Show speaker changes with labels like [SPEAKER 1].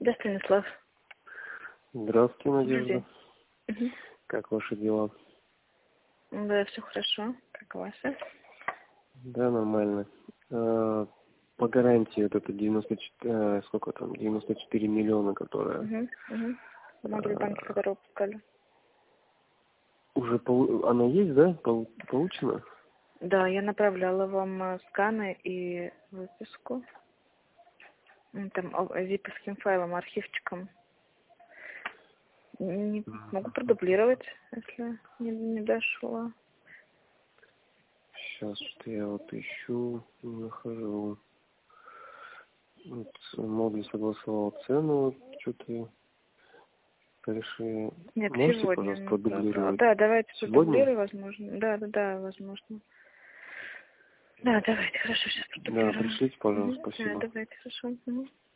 [SPEAKER 1] Да, Станислав.
[SPEAKER 2] Здравствуйте, Надежда.
[SPEAKER 1] Угу.
[SPEAKER 2] Как ваши дела?
[SPEAKER 1] Да, все хорошо. Как ваши?
[SPEAKER 2] Да, нормально. По гарантии вот это 94, сколько там, 94 миллиона, которые
[SPEAKER 1] Угу. Бумаги в банке, которые выпускали.
[SPEAKER 2] уже она есть, да? Получена?
[SPEAKER 1] Да, я направляла вам сканы и выписку. Там зиповским файлом, архивчиком. Не могу продублировать, если не дошло.
[SPEAKER 2] Сейчас, что я вот ищу, не нахожу. Вот, Модуль согласовал цену, вот, что-то решили.
[SPEAKER 1] Нет,
[SPEAKER 2] Можете,
[SPEAKER 1] сегодня
[SPEAKER 2] пожалуйста,
[SPEAKER 1] направляла.
[SPEAKER 2] продублировать?
[SPEAKER 1] Да, давайте
[SPEAKER 2] Сегодня?
[SPEAKER 1] продублирую, возможно. Да, возможно. Да, давайте, хорошо, сейчас
[SPEAKER 2] Да,
[SPEAKER 1] продублируем.
[SPEAKER 2] пришлите, пожалуйста,
[SPEAKER 1] Да,
[SPEAKER 2] спасибо.
[SPEAKER 1] давайте, хорошо. Угу.